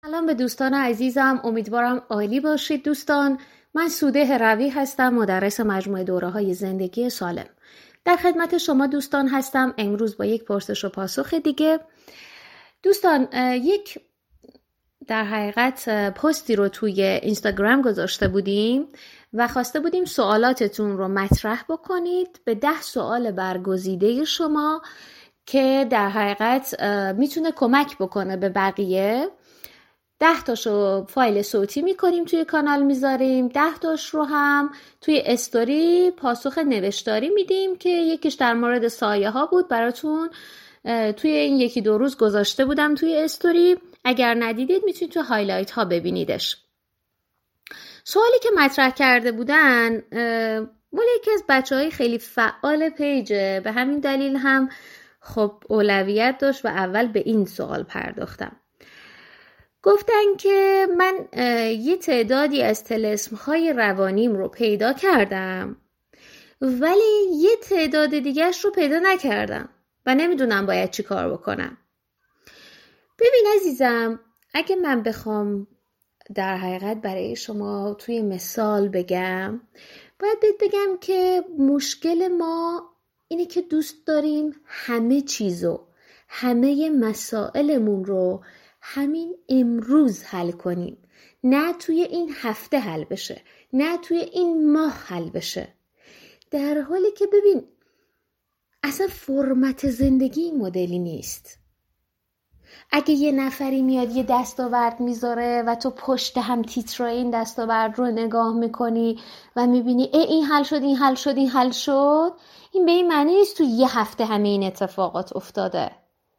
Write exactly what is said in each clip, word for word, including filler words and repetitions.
سلام به دوستان عزیزم، امیدوارم عالی باشید دوستان. من سوده هروی هستم، مدرس مجموعه دوره‌های زندگی سالم. در خدمت شما دوستان هستم امروز با یک پرسش و پاسخ دیگه. دوستان یک در حقیقت پستی رو توی اینستاگرام گذاشته بودیم و خواسته بودیم سوالاتتون رو مطرح بکنید به ده سوال برگزیده شما که در حقیقت میتونه کمک بکنه به بقیه. ده تاشو فایل صوتی میکنیم توی کانال میذاریم، ده تاش رو هم توی استوری پاسخ نوشتاری میدیم که یکیش در مورد سایه ها بود براتون توی این یکی دو روز گذاشته بودم توی استوری. اگر ندیدید میتونید توی هایلایت ها ببینیدش. سوالی که مطرح کرده بودن مال یکی از بچه های خیلی فعال پیجه، به همین دلیل هم خب اولویت داشت و اول به این سوال پرداختم. گفتن که من یه تعدادی از طلسم‌های روانیم رو پیدا کردم ولی یه تعداد دیگه‌اش رو پیدا نکردم و نمیدونم باید چی کار بکنم. ببین عزیزم، اگه من بخوام در حقیقت برای شما توی مثال بگم، باید بهت بگم که مشکل ما اینه که دوست داریم همه چیزو، همه مسائلمون رو همین امروز حل کنیم، نه توی این هفته حل بشه، نه توی این ماه حل بشه. در حالی که ببین اصلا فرمت زندگی این مدلی نیست. اگه یه نفری میاد یه دستاورد میذاره و تو پشت هم تیترای این دستاورد رو نگاه میکنی و میبینی ای این حل شد، این حل شد، این حل شد، این به این معنی نیست تو یه هفته همه این اتفاقات افتاده.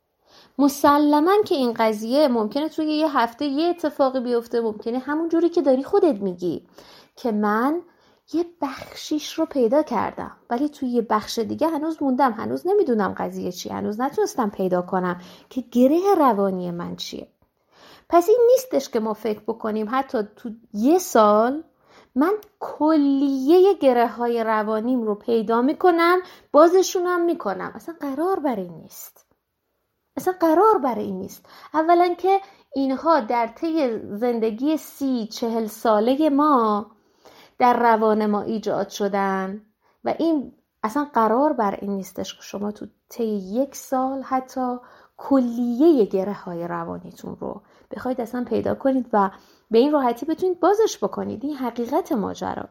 مسلماً که این قضیه ممکنه توی یه هفته یه اتفاقی بیفته، ممکنه همون جوری که داری خودت میگی که من یه بخشیش رو پیدا کردم ولی توی یه بخش دیگه هنوز موندم، هنوز نمیدونم قضیه چی، هنوز نتونستم پیدا کنم که گره روانی من چیه. پس این نیستش که ما فکر بکنیم حتی تو یه سال من کلیه گره های روانیم رو پیدا میکنم، بازشونم میکنم. اصلا قرار برای این نیست. اصلا قرار برای این نیست. اولا که اینها در طی زندگی سی چهل ساله ما در روان ما ایجاد شدن و این اصلا قرار بر این نیستش که شما تو طی یک سال حتی کلیه گره های روانیتون رو بخواید اصلا پیدا کنید و به این راحتی بتونید بازش بکنید. این حقیقت ماجرا.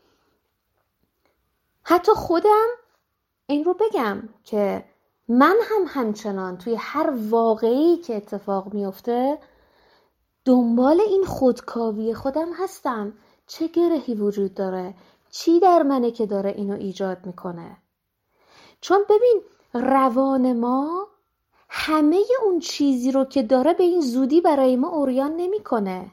حتی خودم این رو بگم که من هم همچنان توی هر واقعی که اتفاق میفته دنبال این خودکاوی خودم هستم. چه گرهی وجود داره؟ چی در منه که داره اینو ایجاد میکنه؟ چون ببین روان ما همه اون چیزی رو که داره به این زودی برای ما عریان نمیکنه.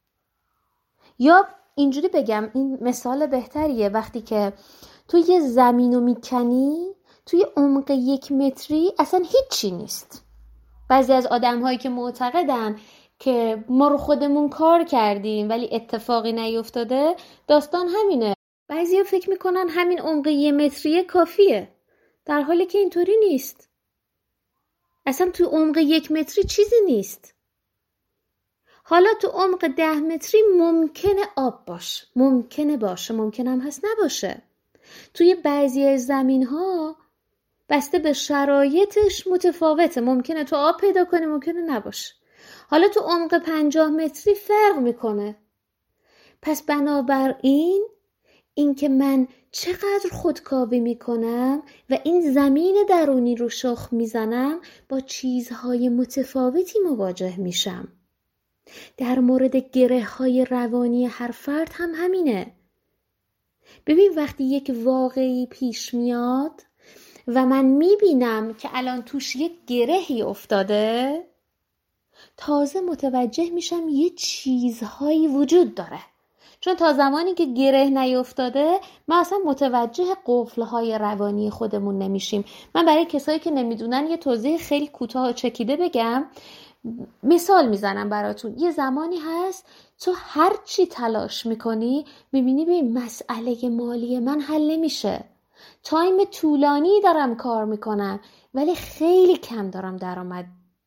یا اینجوری بگم، این مثال بهتریه، وقتی که تو یه زمینو میکنی توی عمق یک متری اصلا هیچی نیست. بعضی از آدم هایی که معتقدن که ما رو خودمون کار کردیم ولی اتفاقی نیفتاده، داستان همینه. بعضی ها فکر میکنن همین عمق یک متری کافیه، در حالی که اینطوری نیست. اصلا توی عمق یک متری چیزی نیست. حالا تو عمق ده متری ممکنه آب باشه، ممکنه باشه، ممکنه هم هست نباشه. توی بعضی از زمین ها بسته به شرایطش متفاوته، ممکنه تو آب پیدا کنی، ممکنه نباشه. حالا تو عمق پنجاه متری فرق میکنه. پس بنابراین این که من چقدر خودکاوی میکنم و این زمین درونی رو شخ میزنم، با چیزهای متفاوتی مواجه میشم. در مورد گره های روانی هر فرد هم همینه. ببین وقتی یک واقعی پیش میاد و من میبینم که الان توش یک گرهی افتاده، تازه متوجه میشم یه چیزهایی وجود داره. چون تا زمانی که گره نیفتاده ما اصلا متوجه قفلهای روانی خودمون نمیشیم. من برای کسایی که نمیدونن یه توضیح خیلی کوتاه و چکیده بگم. مثال میزنم براتون. یه زمانی هست تو هر چی تلاش میکنی میبینی به مسئله مالی من حل نمیشه. تایم طولانی دارم کار میکنم ولی خیلی کم دارم درآمد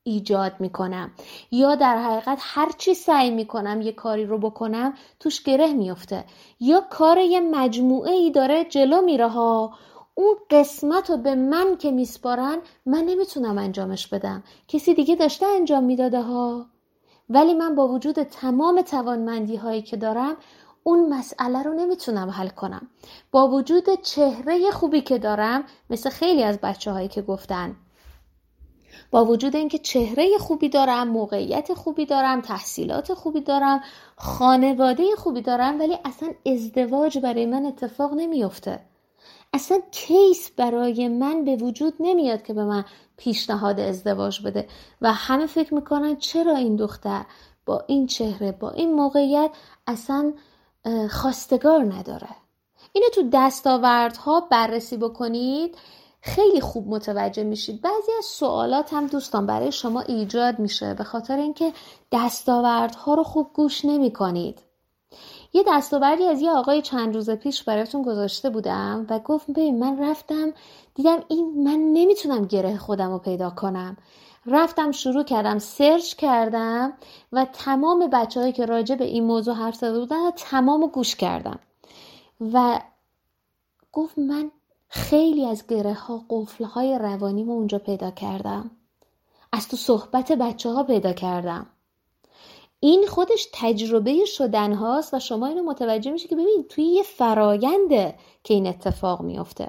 ایجاد میکنم، یا در حقیقت هر چی سعی میکنم یه کاری رو بکنم توش گره میفته، یا کار یه مجموعه ای داره جلو میره ها، اون قسمت رو به من که میسپارن من نمیتونم انجامش بدم، کسی دیگه داشته انجام میداده ها، ولی من با وجود تمام توانمندی هایی که دارم اون مسئله رو نمیتونم حل کنم. با وجود چهره خوبی که دارم، مثل خیلی از بچه هایی که گفتن، با وجود اینکه چهره خوبی دارم، موقعیت خوبی دارم، تحصیلات خوبی دارم، خانواده خوبی دارم، ولی اصلا ازدواج برای من اتفاق نمیفته. اصلا کیس برای من به وجود نمیاد که به من پیشنهاد ازدواج بده و همه فکر میکنن چرا این دختر با این چهره، با این موقعیت اصلا خواستگار نداره. اینو تو دستاوردها بررسی بکنید خیلی خوب متوجه میشید. بعضی از سوالات هم دوستان برای شما ایجاد میشه به خاطر اینکه دستاوردها رو خوب گوش نمی کنید. یه دستاوردی از یه آقای چند روز پیش براتون گذاشته بودم و گفت ببین من رفتم دیدم این من نمیتونم گره خودم رو پیدا کنم، رفتم شروع کردم سرچ کردم و تمام بچه هایی که راجع به این موضوع حرف زده بودن تمام رو گوش کردم و گفت من خیلی از گره ها قفل های روانیمو اونجا پیدا کردم، از تو صحبت بچه ها پیدا کردم. این خودش تجربه شدن هاست و شما اینو متوجه میشه که ببین توی یه فراینده که این اتفاق میفته.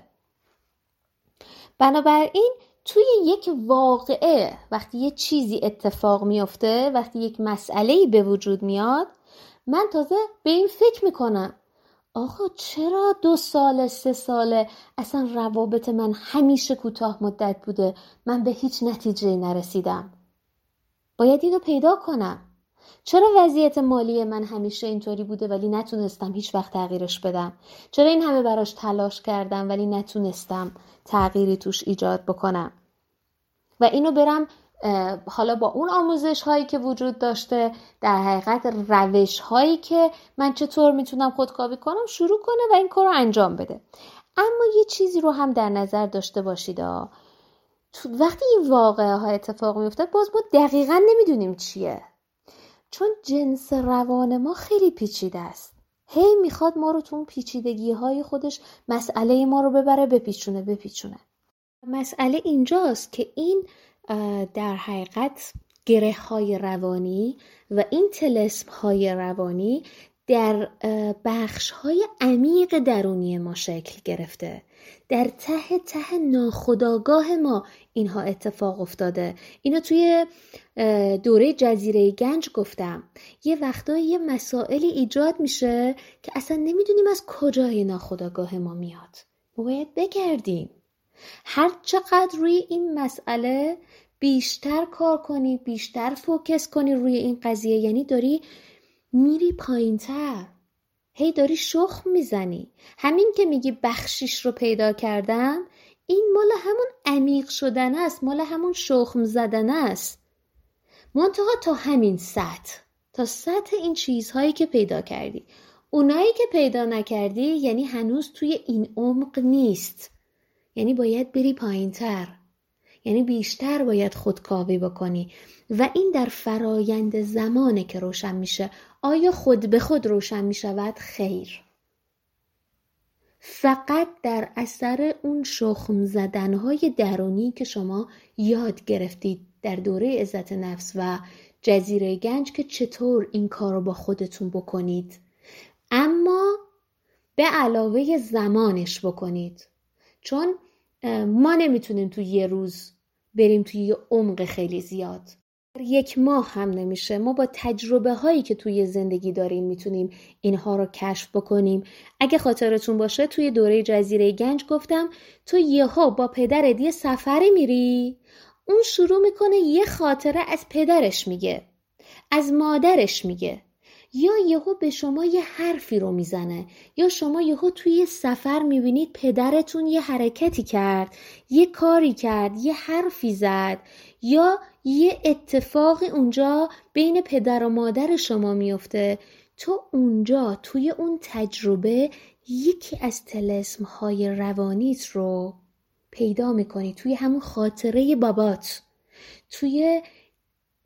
بنابراین توی یک واقعه وقتی یه چیزی اتفاق میفته، وقتی یک مسئله‌ای به وجود میاد، من تازه به این فکر میکنم آقا چرا دو سال سه ساله اصلا روابط من همیشه کوتاه مدت بوده، من به هیچ نتیجه نرسیدم، باید اینو پیدا کنم. چرا وضعیت مالی من همیشه اینطوری بوده ولی نتونستم هیچ وقت تغییرش بدم؟ چرا این همه براش تلاش کردم ولی نتونستم تغییری توش ایجاد بکنم؟ و اینو برم حالا با اون آموزش هایی که وجود داشته، در حقیقت روش هایی که من چطور میتونم خودکاوی کنم شروع کنه و این کار رو انجام بده. اما یه چیزی رو هم در نظر داشته باشید، وقتی این واقعه ها اتفاق میفته باز ما دقیقاً نمیدونیم چیه، چون جنس روان ما خیلی پیچیده است. هی میخواد ما رو تو اون پیچیدگی های خودش مسئله ما رو ببره بپیچونه بپیچونه. مسئله اینجاست که این در حقیقت گره های روانی و این طلسم های روانی در بخش های عمیق درونی ما شکل گرفته، در ته ته ناخودآگاه ما اینها اتفاق افتاده. اینو توی دوره جزیره گنج گفتم، یه وقتایی یه مسائلی ایجاد میشه که اصلا نمیدونیم از کجای ناخودآگاه ما میاد، ما باید بگردیم. هر چقدر روی این مسئله بیشتر کار کنی، بیشتر فوکس کنی روی این قضیه، یعنی داری میری پایین تر، هی داری شخم میزنی. همین که میگی بخشیش رو پیدا کردم، این مال همون عمیق شدن است، مال همون شخم زدن است، منتها تا همین سطح، تا سطح این چیزهایی که پیدا کردی. اونایی که پیدا نکردی یعنی هنوز توی این عمق نیست، یعنی باید بری پایین تر، یعنی بیشتر باید خودکاوی بکنی و این در فرایند زمانه که روشن میشه. آیا خود به خود روشن میشود؟ خیر، فقط در اثر اون شخم زدنهای درونی که شما یاد گرفتید در دوره عزت نفس و جزیره گنج که چطور این کار رو با خودتون بکنید، اما به علاوه زمانش بکنید. چون ما نمیتونیم تو یه روز بریم توی یه عمق خیلی زیاد، یک ماه هم نمیشه. ما با تجربه هایی که توی زندگی داریم میتونیم اینها رو کشف بکنیم. اگه خاطرتون باشه توی دوره جزیره گنج گفتم تو یهو با پدرت یه سفری میری، اون شروع میکنه یه خاطره از پدرش میگه، از مادرش میگه، یا یهو به شما یه حرفی رو میزنه، یا شما یهو توی سفر میبینید پدرتون یه حرکتی کرد، یه کاری کرد، یه حرفی زد، یا یه اتفاقی اونجا بین پدر و مادر شما میفته. تو اونجا توی اون تجربه یکی از طلسم‌های روانیت رو پیدا میکنی، توی همون خاطره بابات، توی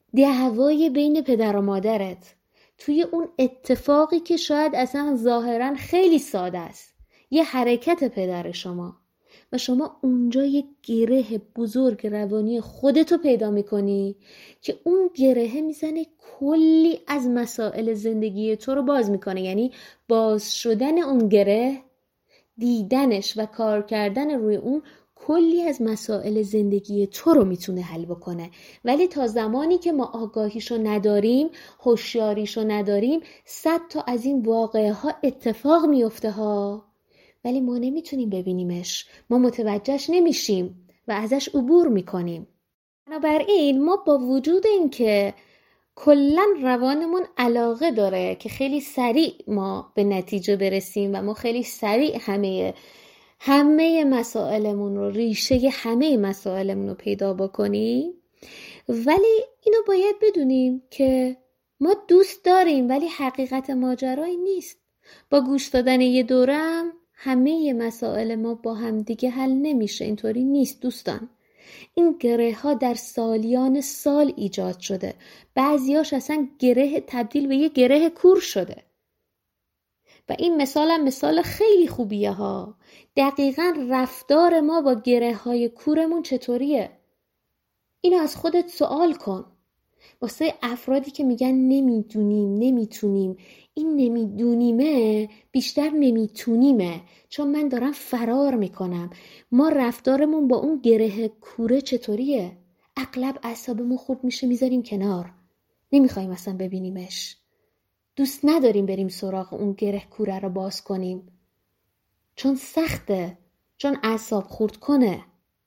دعوای بین پدر و مادرت، توی اون اتفاقی که شاید اصلا ظاهرا خیلی ساده است، یه حرکت پدر شما و شما اونجا یه گره بزرگ روانی خودتو پیدا میکنی که اون گره میزنه کلی از مسائل زندگی تو رو باز میکنه. یعنی باز شدن اون گره، دیدنش و کار کردن روی اون کلی از مسائل زندگی تو رو میتونه حل بکنه. ولی تا زمانی که ما آگاهیشو نداریم، هوشیاریشو نداریم، صد تا از این واقعه ها اتفاق میفته ها، ولی ما نمیتونیم ببینیمش، ما متوجهش نمیشیم و ازش عبور میکنیم. بنابراین ما با وجود این که کلن روانمون علاقه داره که خیلی سریع ما به نتیجه برسیم و ما خیلی سریع همه همه مسائلمون رو، ریشه همه مسائلمون رو پیدا بکنیم، ولی اینو باید بدونیم که ما دوست داریم ولی حقیقت ماجرایی نیست. با گوش دادن یه دورم همه مسائل ما با هم دیگه حل نمیشه. اینطوری نیست دوستان. این گره ها در سالیان سال ایجاد شده، بعضیاش اصلا گره تبدیل به یه گره کور شده و این مثال هم مثال خیلی خوبیه ها. دقیقاً رفتار ما با گره های کورمون چطوریه؟ اینو از خودت سوال کن. واسه افرادی که میگن نمیدونیم نمیتونیم، این نمیدونیمه بیشتر نمیتونیمه، چون من دارم فرار میکنم. ما رفتارمون با اون گره کوره چطوریه؟ اغلب اعصابمون خورد میشه میذاریم کنار، نمیخوایم اصلا ببینیمش، دوست نداریم بریم سراغ اون گره کوره رو باز کنیم، چون سخته، چون اعصاب خورد کنه.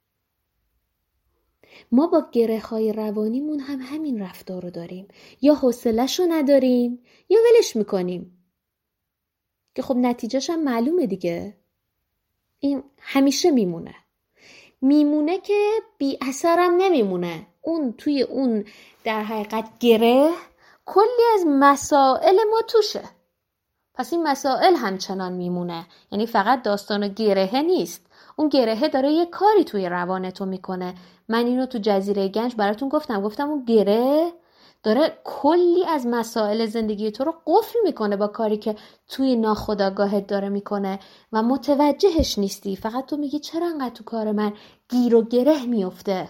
ما با گره های روانیمون هم همین رفتار رو داریم، یا حوصله‌ش رو نداریم یا ولش میکنیم که خب نتیجهش هم معلومه دیگه. این همیشه میمونه میمونه که بی اثرم نمیمونه. اون توی اون در حقیقت گره کلی از مسائل ما توشه، پس این مسائل همچنان میمونه. یعنی فقط داستان گرهه نیست، اون گرهه داره یه کاری توی روانتو میکنه. من اینو تو جزیره گنج براتون گفتم گفتم اون گره داره کلی از مسائل زندگی تو رو قفل میکنه با کاری که توی ناخودآگاهت داره میکنه و متوجهش نیستی. فقط تو میگی چرا انقدر تو کار من گیر و گره میفته؟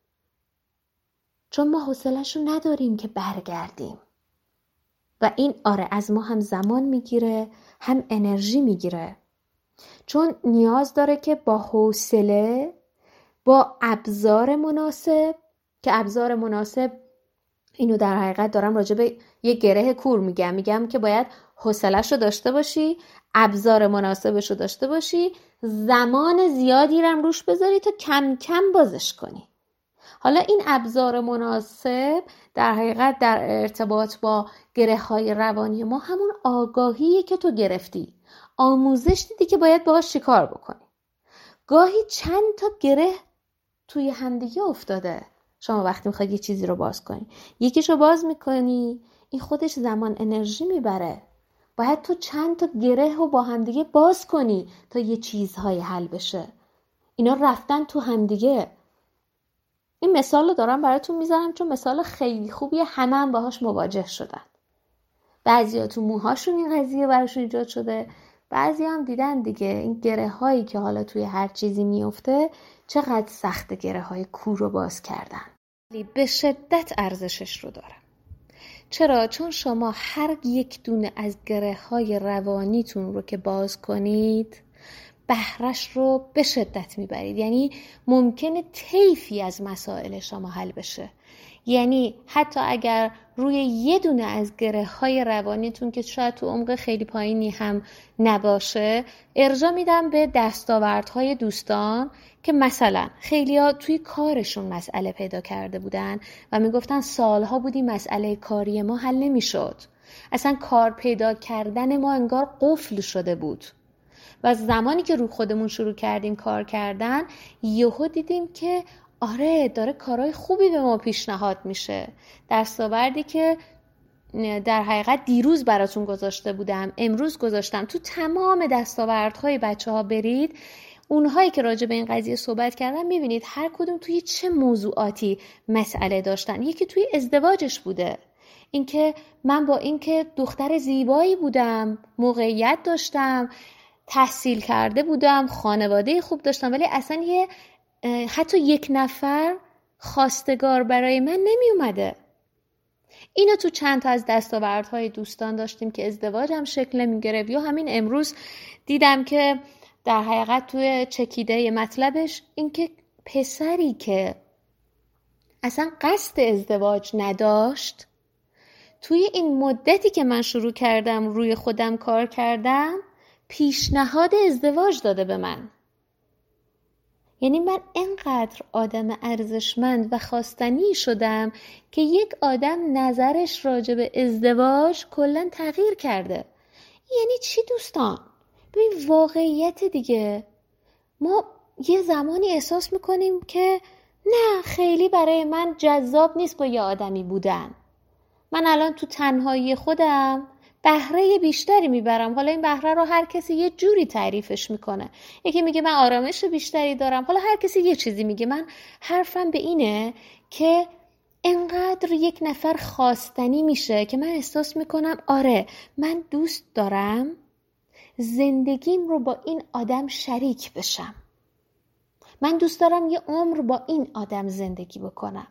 چون ما حوصله‌شو نداریم که برگردیم و این آره از ما هم زمان میگیره هم انرژی میگیره، چون نیاز داره که با حوصله، با ابزار مناسب، که ابزار مناسب اینو در حقیقت دارم راجع به یه گره کور میگم میگم که باید حوصله‌شو داشته باشی، ابزار مناسبشو داشته باشی، زمان زیادی رم روش بذاری تا کم کم بازش کنی. حالا این ابزار مناسب در حقیقت در ارتباط با گره های روانی ما همون آگاهیه که تو گرفتی، آموزش دیدی که باید باهاش چیکار بکنی. گاهی چند تا گره توی همدیگه افتاده. شما وقتی میخوای یه چیزی رو باز کنی، یکیشو باز میکنی، این خودش زمان انرژی میبره. باید تو چند تا گره رو با همدیگه باز کنی تا یه چیزهای حل بشه. اینا رفتن تو همدیگه. این مثال رو دارم براتون میذارم چون مثال خیلی خوبیه، همه هم باهاش مواجه شدن. بعضیا تو موهاشون این قضیه براشون ایجاد شده، بعضی هم دیدن دیگه این گره هایی که حالا توی هر چیزی میفته چقدر سخت گره های کور رو باز کردن. به شدت ارزشش رو داره. چرا؟ چون شما هر یک دونه از گره های روانیتون رو که باز کنید بهرش رو به شدت میبرید. یعنی ممکنه طیفی از مسائل شما حل بشه. یعنی حتی اگر روی یه دونه از گره های روانیتون که شاید تو عمق خیلی پایینی هم نباشه، ارجاع میدم به دستاوردهای دوستان که مثلا خیلی ها توی کارشون مسئله پیدا کرده بودن و میگفتن سالها بودی مسئله کاری ما حل نمیشد. اصلا کار پیدا کردن ما انگار قفل شده بود. و زمانی که رو خودمون شروع کردیم کار کردن، یهو دیدیم که آره داره کارهای خوبی به ما پیشنهاد میشه. دستاوردی که در حقیقت دیروز براتون گذاشته بودم، امروز گذاشتم، تو تمام دستاوردهای بچه ها برید، اونهایی که راجع به این قضیه صحبت کردن میبینید هر کدوم توی چه موضوعاتی مسئله داشتن. یکی توی ازدواجش بوده، اینکه من با اینکه دختر زیبایی بودم، موقعیت داشتم، تحصیل کرده بودم، خانواده خوب داشتم، ولی اصلا یه حتی یک نفر خواستگار برای من نمی اومده. اینو تو چند تا از دستاوردهای دوستان داشتیم که ازدواجم شکل نمی گرفت. یا همین امروز دیدم که در حقیقت توی چکیده مطلبش این که پسری که اصلا قصد ازدواج نداشت، توی این مدتی که من شروع کردم روی خودم کار کردم پیشنهاد ازدواج داده به من. یعنی من اینقدر آدم ارزشمند و خواستنی شدم که یک آدم نظرش راجع به ازدواج کلاً تغییر کرده. یعنی چی دوستان؟ ببین واقعیت دیگه، ما یه زمانی احساس میکنیم که نه خیلی برای من جذاب نیست با یه آدمی بودن. من الان تو تنهایی خودم بهره بیشتری میبرم. حالا این بهره رو هر کسی یه جوری تعریفش میکنه. یکی میگه من آرامش بیشتری دارم، حالا هر کسی یه چیزی میگه. من حرفم به اینه که انقدر یک نفر خواستنی میشه که من احساس میکنم آره من دوست دارم زندگیم رو با این آدم شریک بشم. من دوست دارم یه عمر با این آدم زندگی بکنم.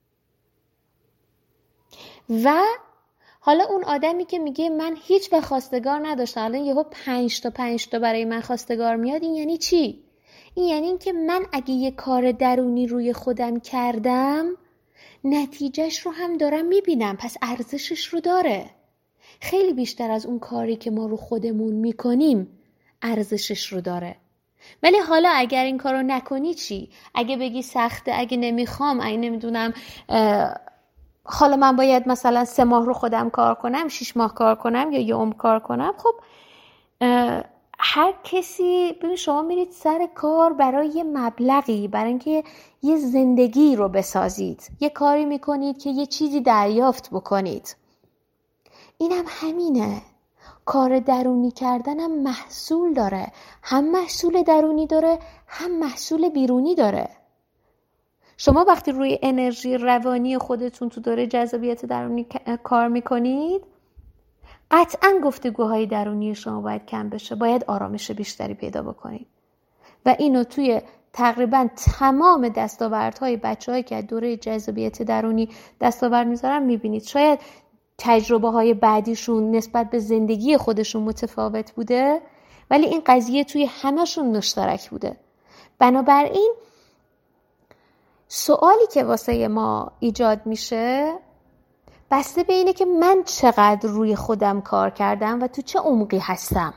و حالا اون آدمی که میگه من هیچ وقت خواستگار نداشتم، الان یهو پنج تا پنج تا برای من خواستگار میاد، این یعنی چی؟ این یعنی این که من اگه یه کار درونی روی خودم کردم نتیجهش رو هم دارم میبینم، پس ارزشش رو داره. خیلی بیشتر از اون کاری که ما رو خودمون میکنیم ارزشش رو داره. ولی حالا اگر این کارو نکنی چی؟ اگه بگی سخته، اگه نمیخوام، اگه نمیدونم حالا من باید مثلا سه ماه رو خودم کار کنم، شش ماه کار کنم یا یه عمر کار کنم. خب هر کسی، ببین شما میرید سر کار برای یه مبلغی، برای اینکه یه زندگی رو بسازید، یه کاری میکنید که یه چیزی دریافت بکنید. اینم همینه. کار درونی کردنم محصول داره، هم محصول درونی داره هم محصول بیرونی داره. شما وقتی روی انرژی روانی خودتون تو دوره جذابیت درونی کار میکنید، قطعاً گفتگوهای درونی شما باید کم بشه، باید آرامش بیشتری پیدا بکنید. و اینو توی تقریباً تمام دستاوردهای بچه‌هایی که از دوره جذابیت درونی دستاورد میذارن میبینید. شاید تجربه های بعدیشون نسبت به زندگی خودشون متفاوت بوده، ولی این قضیه توی همشون مشترک بوده. بنابراین سوالی که واسه ما ایجاد میشه بسته به اینه که من چقدر روی خودم کار کردم و تو چه عمقی هستم.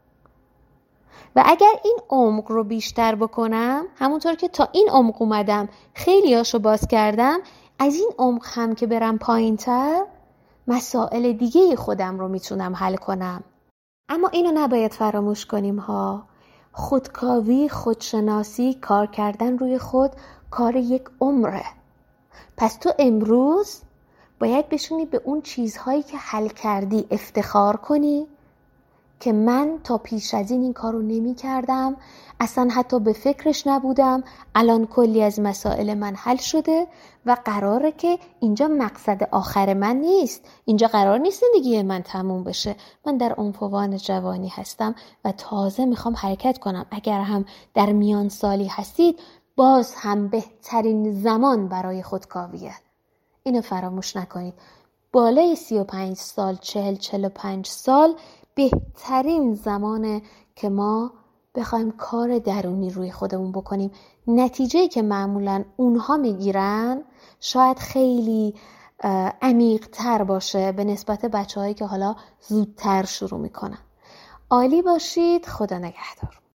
و اگر این عمق رو بیشتر بکنم، همونطور که تا این عمق اومدم خیلی هاشو باز کردم، از این عمق هم که برم پایین تر مسائل دیگه خودم رو میتونم حل کنم. اما اینو نباید فراموش کنیم ها. خودکاوی، خودشناسی، کار کردن روی خود کار یک عمره. پس تو امروز باید بشونی به اون چیزهایی که حل کردی افتخار کنی که من تا پیش از این این کارو نمی کردم، اصلا حتی به فکرش نبودم، الان کلی از مسائل من حل شده و قراره که اینجا مقصد آخر من نیست. اینجا قرار نیست زندگی من تموم بشه. من در عنفوان جوانی هستم و تازه میخوام حرکت کنم. اگر هم در میان سالی هستید باز هم بهترین زمان برای خودکاویه. اینو فراموش نکنید. بالای سی و پنج سال، چهل چهل و پنج سال بهترین زمانه که ما بخوایم کار درونی روی خودمون بکنیم. نتیجه‌ای که معمولاً اونها میگیرن شاید خیلی عمیق تر باشه به نسبت بچه‌هایی که حالا زودتر شروع میکنن. عالی باشید. خدا نگهدار.